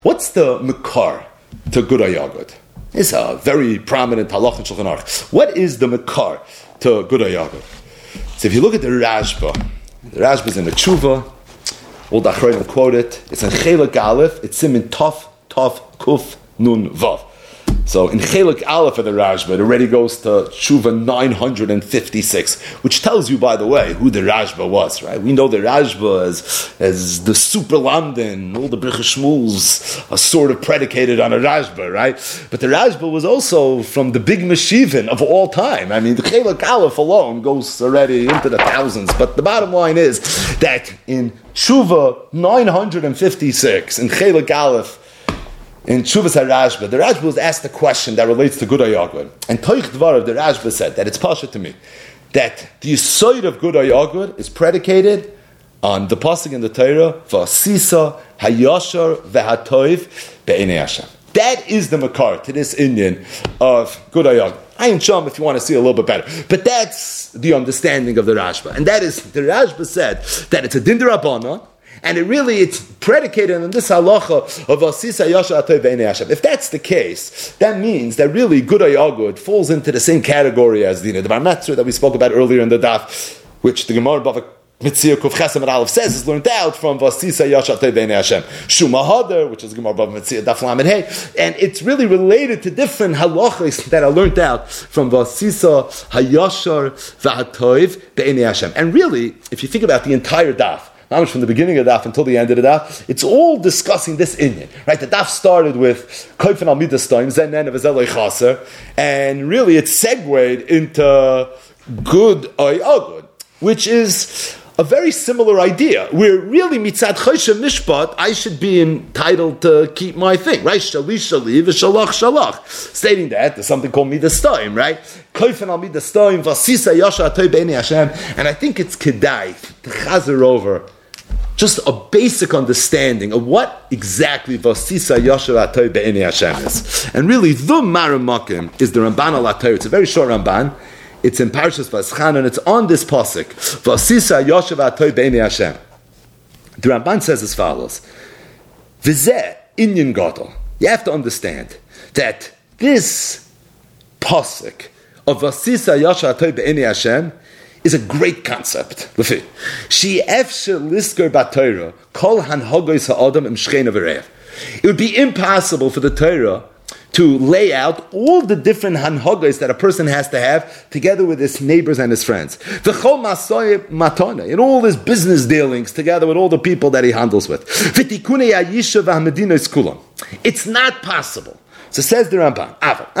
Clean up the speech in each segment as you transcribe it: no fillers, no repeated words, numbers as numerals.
What's the Makar to Gudai Yagud? It's a very prominent halach in Shulchan Aruch. What is the Makar to Gudai Yagud? So if you look at the Rashba is in the Tshuva, all the Achronim quote it, it's in Chelek Aleph, it's in Tov, Kuf, Nun, Vav. So in Chelek Aleph of the Rashba, it already goes to Tshuva 956, which tells you, by the way, who the Rashba was, right? We know the Rashba as the super London, all the Brichas Shmuels are sort of predicated on a Rashba, right? But the Rashba was also from the big Meshivin of all time. I mean, the Chelek Aleph alone goes already into the thousands, but the bottom line is that in Tshuva 956, in Chelek Aleph, in Tshuvas HaRashba, the Rashba was asked a question that relates to Gudai Yagud. And Toich Dvarav, the Rashba said that it's pasha to me, that the Yesod of Gudai Yagud is predicated on the pasuk in the Torah, V'asisa hayashar v'hatoiv be'enei Hashem. That is the makar to this Indian of Gudai Yagud. Ayin Sham, if you want to see a little bit better. But that's the understanding of the Rashba. And that is, the Rashba said that it's a din d'Rabbanan, and it's predicated on this halacha of Asisa Yasha Atoi Ve'enei Hashem. If that's the case, that means that really Gudai Yagud falls into the same category as the Bar Metzra that we spoke about earlier in the daf, which the Gemara Bava Mitzvah Kuf Chesem Aleph says is learned out from Vasisa Yasha Atoi Ve'enei Hashem. Shuma Hadar, which is Gemara Bava Mitzvah Daf Lamed Hey, and it's really related to different halachas that are learned out from Vasisa Hayashar V'Hatoiv Ve'enei Hashem. And really, if you think about the entire daf, not much from the beginning of the daf until the end of the daf, it's all discussing this Inyan, right? The daf started with Koifen al Midas Toim, Zenen of Ezelei Chaser, and really it segued into Good Ayagud, which is a very similar idea, where really mitzad Choshev Mishpat, I should be entitled to keep my thing, right? Shalish Shaliv, Shalach Shalach. Stating that, there's something called Midas Toim, right? Koifen al Midas Toim, Vasisa Yasha Atoi Be'enei Hashem, and I think it's kedai to chazer over just a basic understanding of what exactly Vasisa Yasha Atoi Be'enei Hashem is. And really, the Maramakim is the Ramban al Atoi. It's a very short Ramban. It's in Parshas Vaschan, and it's on this pasuk. Vasisa Yasha Atoi Be'enei Hashem. The Ramban says as follows: V'zeh inyan gadol. You have to understand that this pasuk of Vasisa Yasha Atoi Be'enei Hashem is a great concept. She efshe lisker b'Torah kol hanhagos ha'adam im shcheina v'rev. It would be impossible for the Torah to lay out all the different hanhagos that a person has to have together with his neighbors and his friends. V'chol masoy matana, in all his business dealings together with all the people that he handles with. V'tikunei ha'yisha v'hamedinos kulam. It's not possible. So says the Ramban,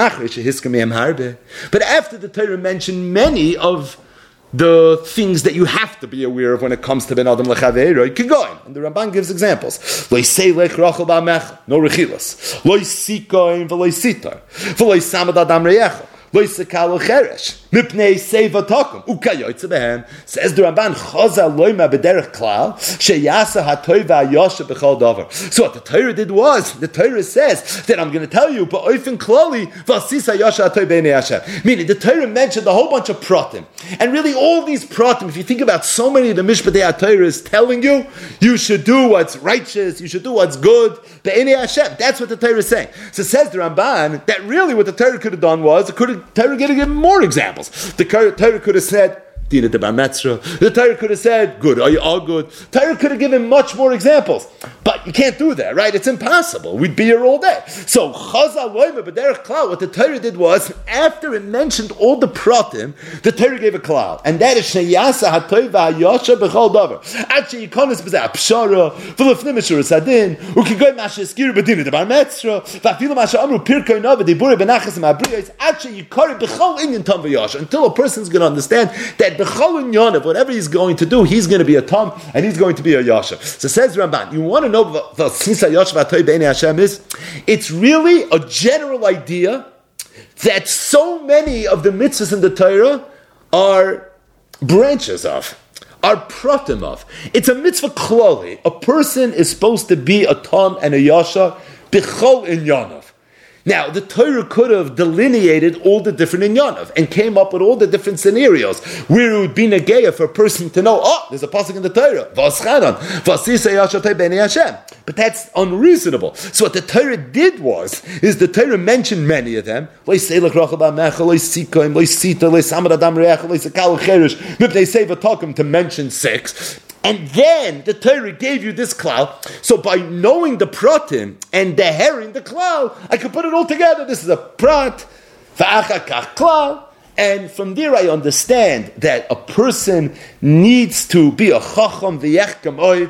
but after the Torah mentioned many of the things that you have to be aware of when it comes to Ben Adam Lechaveiro, you can go in. And the Ramban gives examples. Lo yiseilech rachel ba'mecha, no rechilas. Lo yisikoin v'lo yisitar. V'lo yisamad adam reyecha. Lo yisekalo cheresh. Mipnei seva tokum. Ukayoytze behem. Says the Ramban, Chazal loyma b'derech klal, sheyasa hatoy v'ayosha b'chol davar. So what the Torah did was, the Torah says that I'm going to tell you, ba'oifen klali, v'asisa yosha hatoy b'nei Hashem. Meaning, the Torah mentioned a whole bunch of pratim. And really all these pratim, if you think about so many of the Mishpatei HaTorah is telling you, you should do what's righteous, you should do what's good, b'nei Hashem. That's what the Torah is saying. So says the Ramban, that really what the Torah could have done was, the Torah could have given more examples. The Torah could have said, Dina de Bar Metzra. The Torah could have said, good, are you all good? The Torah could have given much more examples. But you can't do that, right? It's impossible. We'd be here all day. So, Chazal loyma b'derech klal, what the Torah did was, after it mentioned all the pratim, the Torah gave a klal. And that is, Sheyasa hatoy v'hayosha b'chol davar. Actually, yikonis b'zeh apshara, v'lefnim eshur sadin, ukigoy masha eskiru b'dina de Bar Metzra, v'afilu masha amru pirkoi nova, dibure b'nachas ma'abriyos, actually, yikori b'chol inyan tam v'yosha, until a person's going to understand that b'chol inyan, whatever he's going to do, he's going to be a tam, and he's going to be a yasha. So says Ramban, you want to know what Vasisa Yasha Atoi Be'enei Hashem is? It's really a general idea that so many of the mitzvahs in the Torah are branches of, are pratim of. It's a mitzvah klali. A person is supposed to be a tam and a yasha b'chol inyanov. Now, the Torah could have delineated all the different inyanov and came up with all the different scenarios where it would be negeya for a person to know, there's a pasuk in the Torah, but that's unreasonable. So what the Torah did is the Torah mentioned many of them. To mention 6. And then the Torah gave you this klal. So by knowing the pratim and the herring, the klal, I could put it all together. This is a prat, v'achakach klal. And from there I understand that a person needs to be a chacham v'yechkam oid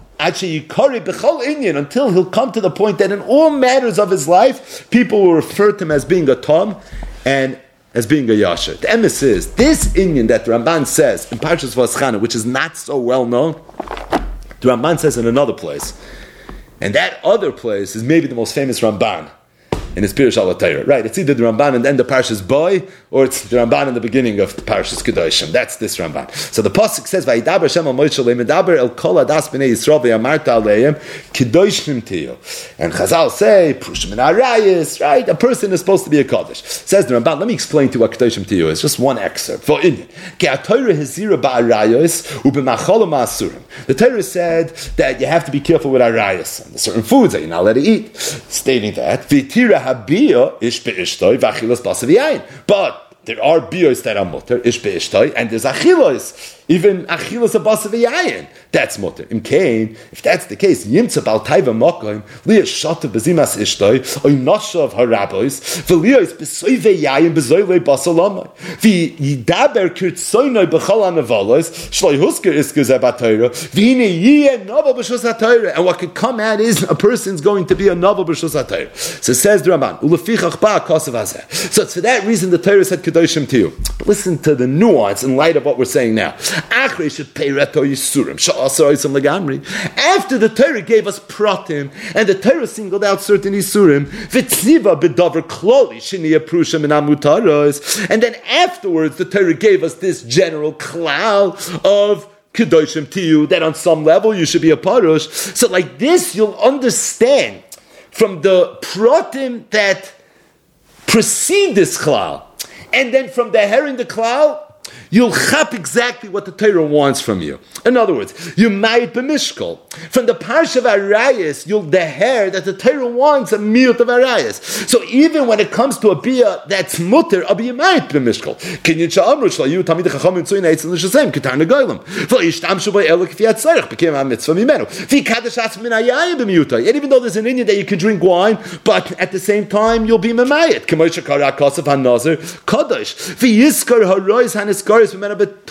until he'll come to the point that in all matters of his life, people will refer to him as being a tom and as being a yasher. The emes is, this inyan that the Ramban says in Parshas Vaschana, which is not so well known, the Ramban says in another place. And that other place is maybe the most famous Ramban in his Pirush al-Torah. Right, it's either the Ramban and then the Parshas Boy, or it's the Ramban in the beginning of the Parshas Kedoshim. That's this Ramban. So the pasuk says, "Vayidaber Shem al Moshe le'medaber el kol adas b'nei Yisrael ve'amarta aleim kedoshim tiyu." And Chazal say, "Prushim and Arayis." Right, a person is supposed to be a Kaddish. Says the Ramban. Let me explain to you what kedoshim tiyu is. Just one excerpt for Inyan. Ke'atorah hezira ba'arayis u'b'machol ma'asurim. The Torah said that you have to be careful with arayis and certain foods that you're not allowed to eat. Stating that v'tira habiyah ish be'ishtoi v'achilas basav yayin. But there are biyos that are mutter, ish be'ishtoi, and there's achilas, even achilas basav yayin. That's mutter. In Cain, if that's the case, yimtza bal taiva mokoim, liya shata bezimas ishtoi, oy noshav harabois, v'liyos besoive yayin bezoile basalamai, v'yidaber kirtsoinoi b'chol anavalos, shloi husker isker zebatayra, v'hine yiyeh novel b'shus hatayra. And what could come out is a person's going to be a novel b'shus hatayra. So says the Ramban, ulefichach ba kosav hazeh. So it's for that reason the Torah said kedoshim to you. But listen to the nuance in light of what we're saying now. Achrei should pay reto yisurim. After the Torah gave us pratim, and the Torah singled out certain isurim, v'tziva b'davar kloli shini aprushim and amutaros, and then afterwards the Torah gave us this general klal of kedoshim tiyu, that on some level you should be a parush. So like this, you'll understand from the pratim that precede this klal, and then from the her in the klal, you'll chap exactly what the Torah wants from you. In other words, you might be mishkol. From the parsha of Arayis, you'll deher that the Torah wants a miut of Arayis. So even when it comes to a bia that's mutter, a bia might be mishkol. Kinyin sha'amru sh'layu tamid chachamim tzuyin eitzim l'shasem ketar negoylem. V'yishtamshu b'elok if yatzarech became a mitzvah mimenu. V'kadosh as min hayayim b'miutai. And even though there's an Indian that you can drink wine, but at the same time you'll be memayit. K'moy shekara kosav han-nazir kadosh. V'yiskar harois han-iskar. And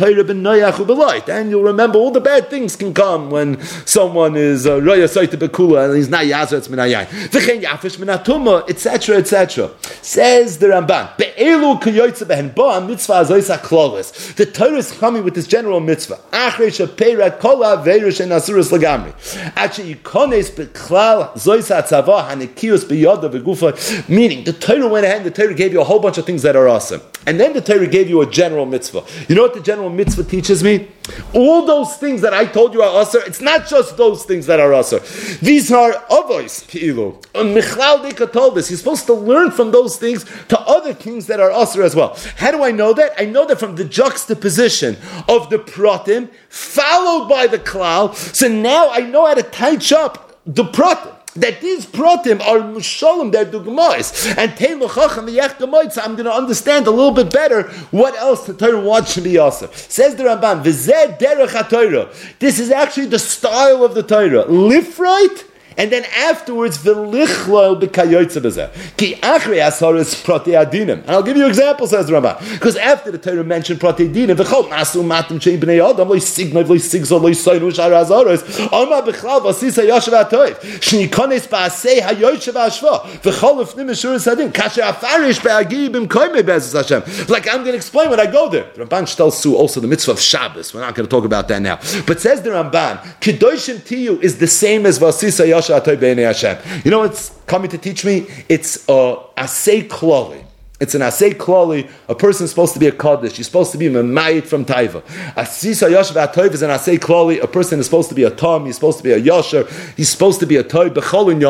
you'll remember all the bad things can come when someone is roya soita bekula and he's not yazer minayayin v'chein yafish minatuma, etc., etc. Says the Ramban, be'elu k'yoytze behen ba mitzvah azoysa klolis. The Torah is coming with this general mitzvah. Achrei shepeirat kol aveirus and asuras lagamri. Actually, yikones beklal zoysa tzava hanekius beyoda v'gufa. Meaning, the Torah went ahead and the Torah gave you a whole bunch of things that are awesome, and then the Torah gave you a general mitzvah. You know what the general mitzvah teaches me? All those things that I told you are asur, it's not just those things that are asur. These are avos, ki'ilu. Michlal Dika told us, you're supposed to learn from those things to other things that are asur as well. How do I know that? I know that from the juxtaposition of the pratim, followed by the klal. So now I know how to touch up the pratim. That these pratim are mushalim, they're dugmais, and tein l'chacham v'yech. So I'm going to understand a little bit better what else the Torah wants to be also. Says the Ramban, v'zeh derech ha-Torah. This is actually the style of the Torah. Live right, and then afterwards, v'lichlol b'kayoytze b'zeh. Ki achrei asaris pratei adinim. And I'll give you examples, says the Ramban. Because after the Torah mentioned pratei adinim, v'chol masu matim shein b'nei adam, loy signov, loy sigzol, loy soinu shar azaros, alma b'chlal v'asisa yashav ha'toiv, shnikones ba'asei ha'yoytze v'ashva, v'chol ufnim eshuris adin, kasher afarish be'agi b'mkoimei be'ezus Hashem. Like I'm going to explain when I go there. The Ramban tells you also the mitzvah of Shabbos. We're not going to talk about that now. But says the Ramban, Kedoshim Tiyu is the same as v'asisa yashav. You know what's coming to teach me? It's asay klali. It's an asay klali. A person is supposed to be a kaddish. He's supposed to be memayit from taiva. Asisa yashav ha'toiv is an asay klali. A person is supposed to be a tom. He's supposed to be a yasher. He's supposed to be a toiv b'chol inyonav.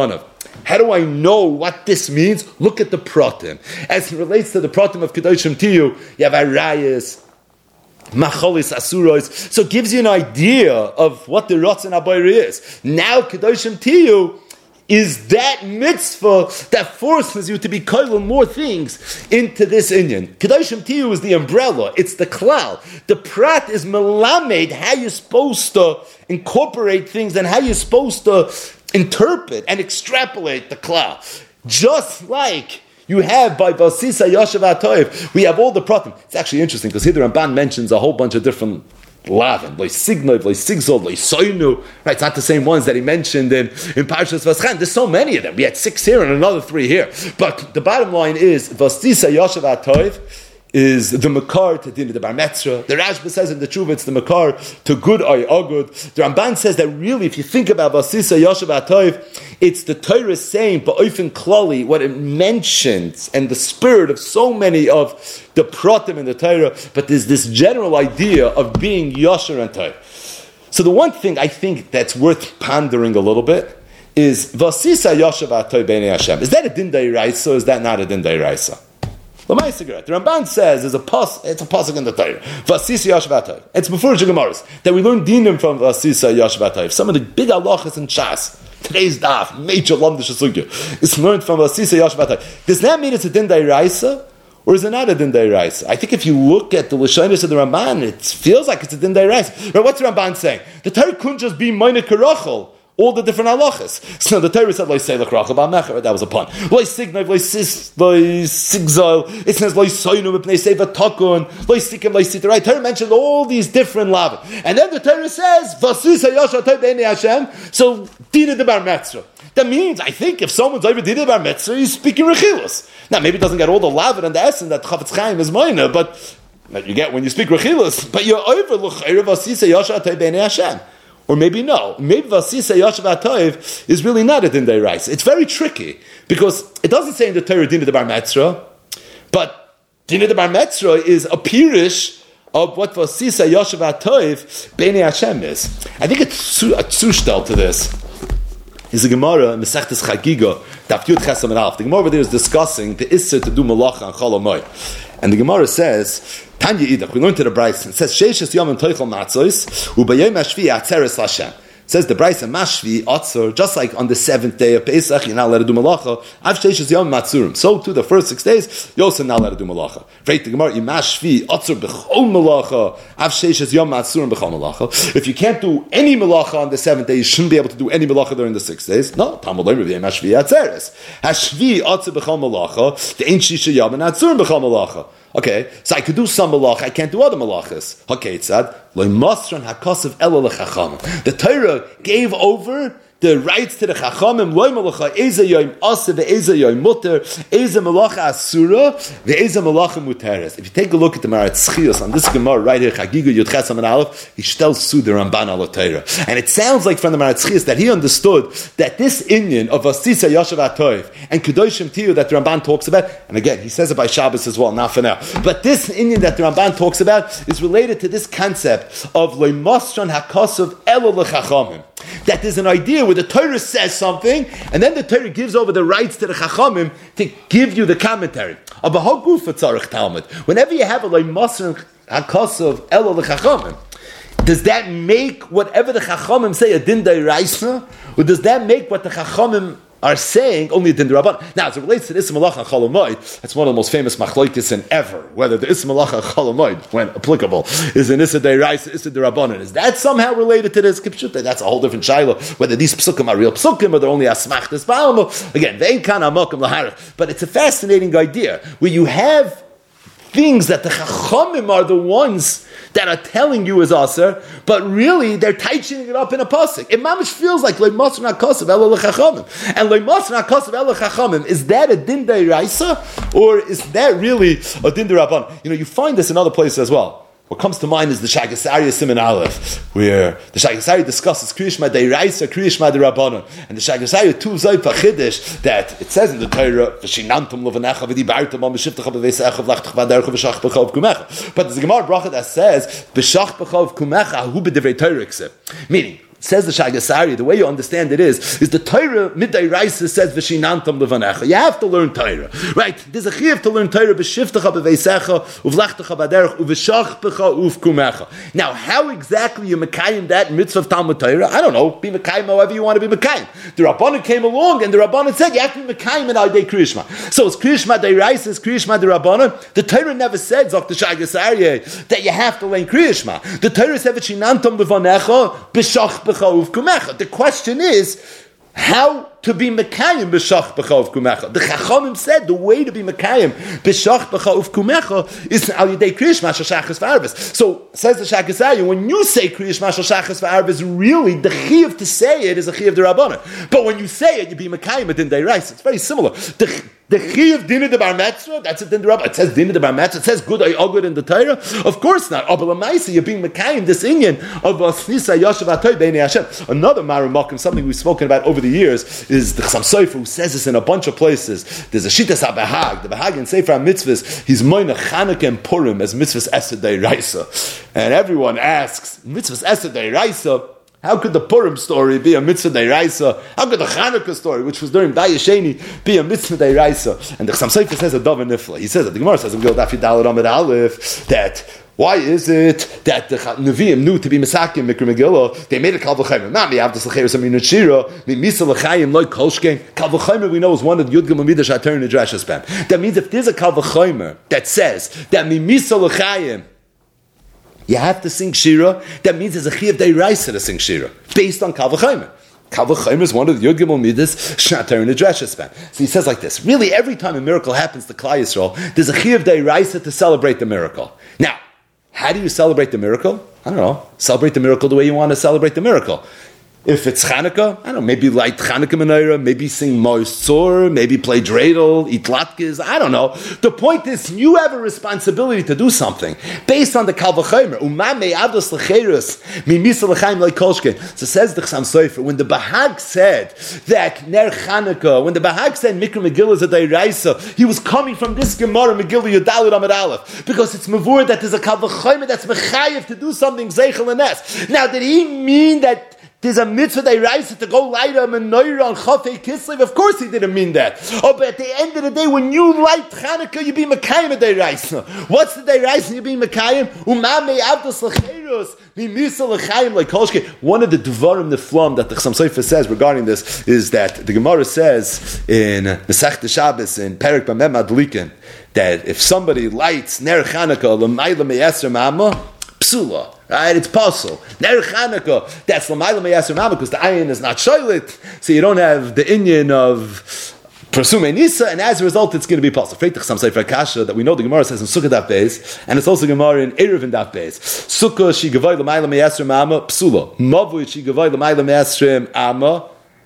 How do I know what this means? Look at the pratim. As it relates to the pratim of Kedoshim Tiyu, you have Arayas, Macholis, Asuros. So it gives you an idea of what the Ratzon Abayri is. Now Kedoshim Tiyu is that mitzvah that forces you to be koilel more things into this inyan. Kedoshim Tiyu is the umbrella, it's the klal. The prat is melamed, how you're supposed to incorporate things and how you're supposed to interpret and extrapolate the klal. Just like you have by Basisa Yoshev HaToiv, we have all the pratim. It's actually interesting because here the Ramban mentions a whole bunch of different lavin, like signov, like sigzol, like soinu. Right, it's not the same ones that he mentioned in Parshas Vaschan. There's so many of them. We had 6 here and another 3 here. But the bottom line is Basisa Yoshev HaToiv is the makar to din the bar metzra. The Rashba says in the Tshuva it's the makar to good ay agud. The Ramban says that really, if you think about Basisa Yoshev HaToiv, it's the Torah saying ba'ofen klali what it mentions and the spirit of so many of the pratim in the Torah. But there's this general idea of being yosher and Torah. So the one thing I think that's worth pondering a little bit is Basisa Yoshev HaToiv b'nei Hashem. Is that a din d'oraisa or is that not a din d'oraisa? The Ramban says it's a pasuk in the Torah. Vasisa Yoshev HaToiv. It's before Gemaras that we learn dinim from Vasisa Yoshev HaToiv. Some of the big halachas in Shas. Today's daf, major lamdish sugya, is learned from Vasisa Yoshev HaToiv. Does that mean it's a din d'oraisa or is it not a din d'oraisa? I think if you look at the Lashonos of the Ramban, it feels like it's a din d'oraisa. Right, what's the Ramban saying? The Torah couldn't just be minor karachol. All the different halachas. So the Torah said, "Lo seilach rachel ba'mecher." That was a pun. Lo signav, lo sigzal. It says, "Lo soinu mipnei seva takun." Lo sikim, lo sita. Right? Torah mentioned all these different lavin, and then the Torah says, "Vasus hayosha toiv b'nei Hashem." So dina de bar metzra. That means, I think, if someone's over dina de bar metzra, he's speaking rechilas. Now, maybe it doesn't get all the lavin and the essence that Chafetz Chaim is minor, but that you get when you speak rechilas. But you're over l'chayre vasus hayosha toiv b'nei Hashem. Or maybe no. Maybe Vasisa Yoshev HaToiv is really not a din d'oraisa. It's very tricky because it doesn't say in the Torah din de bar metzra, but din de bar metzra is a pirish of what Vasisa Yoshev HaToiv b'nei Hashem is. I think it's a tzushtel to this. Is a Gemara in Mesechtes Chagiga, Daf Yud Chesam and Alf. The Gemara over there is discussing the Isser to do malacha and Chol HaMoed. And the Gemara says, Tanya Idach, we learned to the Bryce, it says, Sheishes Yom and Toichel Matzos, Ubayom Hashvi Atzeres Lashem. It says the Bryce and Mashvi, Atzor, just like on the 7th day of Pesach, you're not allowed to do malacha, Av Sheishes Yom Matzurim. So too, the first 6 days, you're also not allowed to do malacha. Freit the Gemara, Imashvi, Atzor B'chol Malacha, Av Sheishes Yom Matzurim B'chol Malacha. If you can't do any malacha on the 7th day, you shouldn't be able to do any malacha during the 6 days. No, Talmud Leim Revei Mashvi Atzeres. Hashvi Atzor B'chol Malacha, the Ein Shisha Yom and Atzurim B'chol Malacha. Okay, so I could do some malach, I can't do other malachas. Okay, it said, the Torah gave over the rights to the chachamim. Loy malacha eza yom asa ve'eza yom muter, eza malacha asura ve'eza malacha muteres. If you take a look at the Maharatz Chios on this Gemara right here, Chagiga Yud Chesam and Aleph, he shtel su the Ramban al Torah, and it sounds like from the Maharatz Chios that he understood that this inyan of Vasisa Yoshev HaToiv and Kedoshim Tiyu that the Ramban talks about, and again he says it by Shabbos as well, not for now, but this inyan that the Ramban talks about is related to this concept of loy masran hakasav elo lechachamim. That there's an idea where the Torah says something, and then the Torah gives over the rights to the Chachamim to give you the commentary. Whenever you have a Masr HaKasav Elo L'Chachamim, does that make whatever the Chachamim say a Din D'Oraisa, or does that make what the Chachamim are saying only a Din D'Rabban? Now, as it relates to the Issa Malacha and Chol HaMoed, that's one of the most famous machlokes in ever, whether the Issa Malacha and Chol HaMoed, when applicable, is an Issa D'Oraisa, Issa D'Rabbanan. Is that somehow related to this Kipshut? That's a whole different shiloh, whether these psukim are real psukim, or they're only asmachtas ba'almo. Again, they ain't kan ha'mokum l'harach. But it's a fascinating idea, where you have things that the Chachamim are the ones that are telling you is aser, but really they're tightening it up in a pasuk. It mamish feels like loy masr nakasav elo lechachamim, and loy masr nakasav elo lechachamim. Is that a din d'oraisa, or is that really a din d'rabban? You know, you find this in other places as well. What comes to mind is the Shagasari Siman Aleph, where the Shagasari discusses Kriyishma Deiraisa, Kriyishma Derabbanon, and the Shagasari Tu Zay Pachidish that it says in the Torah, "V'shinantum lovanecha v'dibartum al mishivtecha b'veisecha v'lachtecha v'adercha v'shach b'chov kumecha." But there's a Gemara bracha that says, "B'shach b'chov kumecha hu b'divrei Torah." Meaning, Says the Shagasari, the way you understand it is the Torah midday Raisa says v'shinantam levanecha. You have to learn Torah, right? There's a chiyuv to learn Torah b'shiftecha b'veisecha uvlachtecha b'derech uv'shachpecha uvkumecha. Now, how exactly you mekayim that mitzvah of Talmud Torah? I don't know. Be mekayim however you want to be mekayim. The Rabbanan came along and the Rabbanan said you have to be mekayim in Adei Kriyishma. So it's Kriyishma de Raisa, it's Kriyishma de Rabbanan. The Torah never said Zok the Shagasari that you have to learn Kriyishma. The Torah said v'shinantam levanecha b'shachpecha. The question is how to be mekayim b'shach b'cha kumecha. The Chachamim said the way to be mekayim b'shach b'cha kumecha is al yidei kriyish mashal shachas v'arvis. So says the Shagasari, when you say kriyish mashal shachas v'arvis, really the chiyuv to say it is a chiyuv d'Rabbanan. But when you say it, you be mekayim it in deirais. It's very similar. The chiyuv dinah de bar metzvah, that's it in the Rabbah. It says dinah de bar metzvah. It says good ayogud in the Torah. Of course not. Abel amaisa, you're being mekayim this inyan of asnisa yashav atoy b'nei Hashem. Another marumakim, something we've spoken about over the years, is the Chassam Sofer, who says this in a bunch of places. There's a Shittas HaBahag. The Bahag in Sefer HaMitzvahs, he's moina Chanukah and Purim as mitzvahs Esed Deiraisa. And everyone asks, mitzvahs Esed Deiraisa, how could the Purim story be a mitzvah Deiraisa? How could the Chanukah story, which was during Dayasheni, be a mitzvah Deiraisa? And the Chassam Sofer says a Dov Nifla. He says that the Gemara says in Gil Daf Yud Amud Aleph that why is it that the Nevi'im knew to be Mesakim Mikra Megillah? They made a Kal V'chayim. Not me, Avdas L'cheres Aminut Shira, me Misa L'chayim, Loi Kolshkein. Kal V'chayim we know is one of the Yud Gimel Midah Shater Nidrash Spam. That means if there's a Kal V'chayim that says that me Misa L'chayim, you have to sing Shira, that means there's a Chiyuv Deiraisa to sing Shira, based on Kal V'chayim. Kal V'chayim is one of the Yud Gimel Midas Shater Nidrash Spam. So he says like this, really every time a miracle happens to Klal Yisrael, there's a Chiyuv Deiraisa to celebrate the miracle. Now, how do you celebrate the miracle? I don't know. Celebrate the miracle the way you want to celebrate the miracle. If it's Chanukah, I don't know, maybe light Chanukah menorah, maybe sing Mois Tzor, maybe play dreidel, eat latkes, I don't know. The point is, you have a responsibility to do something based on the Kal V'chayim. Umamei avdos l'cheirus, mimisa l'chaim l'kolshke. So says the Chassam Sofer, when the Bahag said that Ner Chanukah, when the Bahag said Mikra Megillah is a Deiraisa, he was coming from this Gemara, Megillah Yudalid Amud Aleph, because it's mavur that there's a Kal V'chayim that's mechayev to do something zeichel and. Now, did he mean that there's a mitzvah Deiraisa to go light a menorah on Chafei Kislev? Of course he didn't mean that. Oh, but at the end of the day, when you light Chanukah, you be Mekayim a Deiraisa. What's the Deiraisa you be Mekayim? Umamei avdos l'cheirus, mimisa l'chayim l'kolshke. One of the Dvarim Neflam that the Chassam Sofer says regarding this is that the Gemara says in Masechta Shabbos in Perek Bamem Adlikin that if somebody lights Ner Chanukah l'mayla me'yasser ma'ama, psula. Right, it's possible. Ner Chanukah, that's l'mayla me'yasser ma'ama because the ayin is not shoylit, so you don't have the inyan of Persume Nisa, and as a result, it's going to be possible. Freitach some Sefer Kasha that we know the Gemara says in Sukkah Daf Beis, and it's also Gemara in Erev in Daf Beis. Sukkah she gavay l'mayla me'yasser ma'ama psula. Mavui she gavay l'mayla me'yasser ma'ama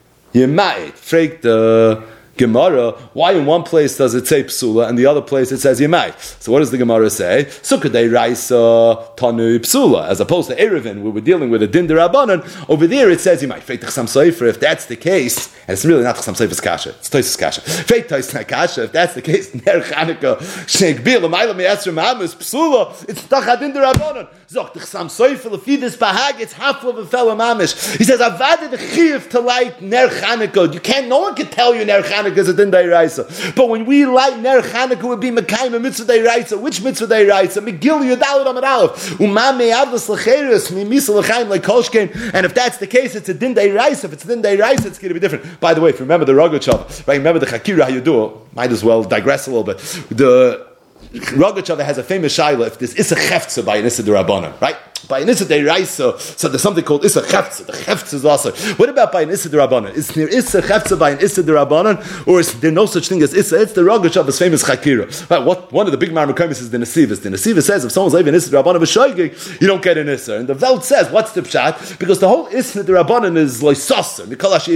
yemait. Freik the Gemara, why in one place does it say psula and the other place it says yemai? So what does the Gemara say? Sukkah deiraisa tanu psula, as opposed to Erevin, where we're dealing with a din derabanan. Over there it says yemai. Freitach Chassam Sofer, if that's the case, and it's really not Chassam Sofer's kasha, it's Tosfos kasha. Freitach Tosfos kasha, if that's the case, Ner Chanukah sheikbil l'mayla me'yasser ma'amas psula, it's tachad din derabanan. Zok the Chassam Sofer lefi this bahag, it's half of a fellow mamish. He says avada the chiyuv to light Ner Chanukah. You can't. No one can tell you Ner Chanukah is a din Deiraisa. But when we light Ner Chanukah, would be Mekayim a mitzvah Deiraisa. Which mitzvah Deiraisa? Megillah Yudalid Amud Aleph. Umamei avdos l'cheirus mimisa l'chaim l'kolshkein. And if that's the case, it's a din Deiraisa. If it's a din Deiraisa, it's going to be different. By the way, if you remember the Rogachover, right? Remember the Chakira, how you do it. Might as well digress a little bit. The Rogachover has a famous shaila if there's Issa Chefza by an Issa D'Rabbanan, right? By an Issa Deiraisa, so there's something called Issa Chefza. The Chefza is also. What about by an Issa D'Rabbanan? Is there Issa Chefza by an Issa D'Rabbanan, or is there no such thing as Issa? It's the Rogachover's famous Chakira. Right, one of the big Marmakomis is the Nesivas. The Nesivas says if someone's leaving Issa D'Rabbanan v'shoigig, you don't get an Issa. And the Velt says, what's the pshat? Because the whole Issa D'Rabbanan is like sasa.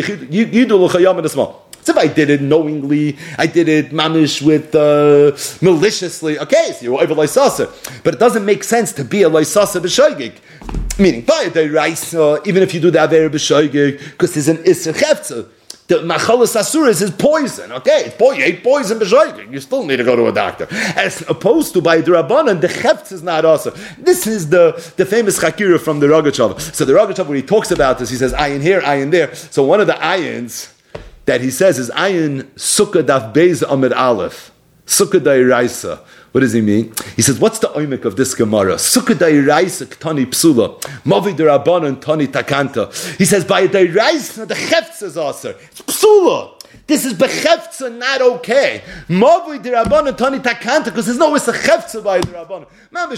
Yidu l'chayam and a small. If I did it knowingly, I did it mamish with maliciously. Okay, so you're over loisasa, but it doesn't make sense to be a loisasa b'shoigig. Meaning, by a deiraisa, even if you do the aver b'shoigig, because there's an iser chefza. the machalas asuras is poison. Okay, you ate poison b'shoigig. You still need to go to a doctor. As opposed to by the Rabbanan, the chefts is not also. This is the famous chakira from the Rogachover. So the Rogachover, when he talks about this, he says ayin here, ayin there. So one of the ayins that he says is ayin sukkah daf beis amid aleph. Sukkah da'iraisa. What does he mean? He says, what's the oimik of this Gemara? Sukkah da'iraisa ktani psula. Mavi d'Rabbanan tani takanta. He says, by a da'iraisa, the chefts is aser. It's psula. This is bechefza, not okay. Mavi d'Rabbanan tani takanta, because there's no it's a chefza by d'Rabbanan.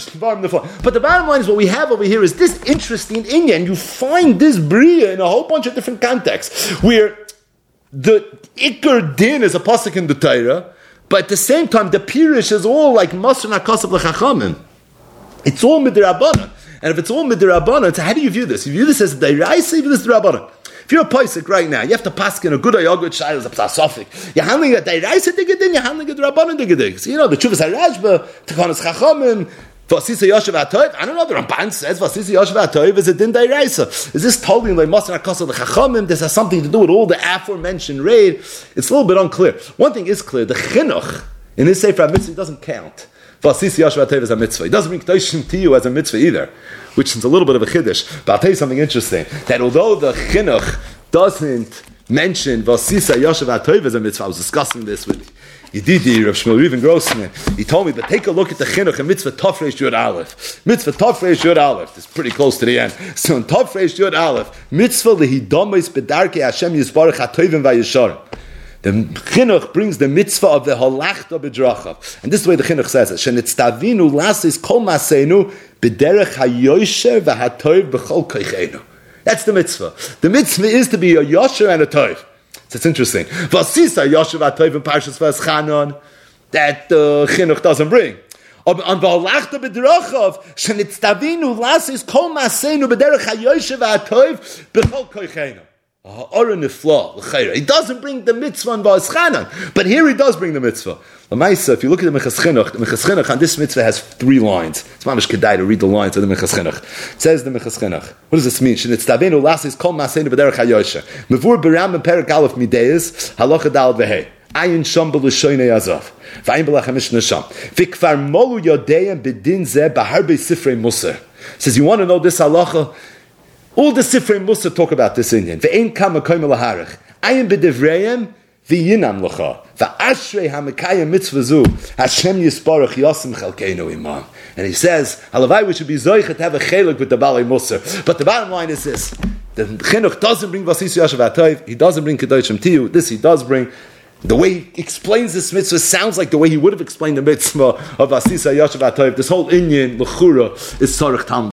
But the bottom line is what we have over here is this interesting inyan. You find this bria in a whole bunch of different contexts, where the ikar din is a pasuk in the Torah, but at the same time, the Pirish is all like Masr Nakasav L'Chachamim. It's all Midirabbanan. And if it's all Midirabbanan, so how do you view this? You view this as Dairaisa, you view this D'Rabbanan. If you're a Paisik right now, you have to pass in a good Ayagud Shailas, a Psasofik. You're handling a Dairaisa Digadin, you're handling a D'Rabbanan Digadig. So you know, the Chuvas HaRashba, Tekanas Chachamim, Vasisa Yoshev HaToiv, I don't know, the Ramban says Vasisa Yoshev HaToiv is a Din Dairaisa. Is this totally like Masr Nakasav L'Chachamim? This has something to do with all the aforementioned raid. It's a little bit unclear. One thing is clear, the Chinuch in this Sefer HaMitzvah doesn't count. Vasisi Yoshev HaToiv is a mitzvah. It doesn't bring Kedoshim Tiyu as a mitzvah either, which is a little bit of a chiddush. But I'll tell you something interesting, that although the Chinuch doesn't mention Vasisa Yoshev HaToiv as a mitzvah, I was discussing this with Yedidi, Rav Shmuel Reuven Grossman. He told me, but take a look at the Chinuch in Mitzvah Tov Reish Yud Aleph. Mitzvah Tov Reish Yud Aleph. It's pretty close to the end. So in Tov Reish Yud Aleph, Mitzvah Lehidomis Bedarkei Hashem Yisbarach HaToivim VaYisharim. The Chinuch brings the mitzvah of the Halachta B'drachav. And this is the way the Chinuch says it. Shenitztavinu lasis kol maseinu b'derech haYosher v'HaToiv b'chol koicheinu. That's the mitzvah. The mitzvah is to be a Yosher and a Toiv. So it's interesting. Vasisa Yoshev HaToiv in Parshas V'eschanon, that the Chinuch doesn't bring. On V'halachta B'drachav, shenitztavinu lasis kol maseinu b'derech haYosher v'HaToiv b'chol koicheinu. He doesn't bring the mitzvah on V'eschanon, but here he does bring the mitzvah. L'maisa, if you look at the Minchas Chinuch on this mitzvah has 3 lines. It's mamish kedai to read the lines of the Minchas Chinuch. It says the Minchas Chinuch. What does this mean? Shenitztavinu lasis kol maseinu b'derech haYosher. Mevur b'ram and perak aleph mideis halacha dal v'hei. Ayin sham b'lishoynei azav. V'ayin b'lachem mishnah sham. V'kvar molu yodeim b'din zeh b'harbe sifrei musar. Says, you want to know this halacha? All the Sifrei Musa talk about this Indian. Ve'ein kama koim laharich. Ayin b'divreim v'yinam l'cha. V'ashrei ha'mekayim mitzvah zu. Hashem yisparach yasim chalkeinu imam. And he says, halavai we should be zoichet to have a chelik with the Balei Musa. But the bottom line is this. The Chinuch doesn't bring Vasisi Yoshev HaToiv. He doesn't bring Kedoshim Tiyu. This he does bring. The way he explains this mitzvah sounds like the way he would have explained the mitzvah of Vasisa Yoshev HaToiv. This whole Indian, l'chura, is Sarach Tam.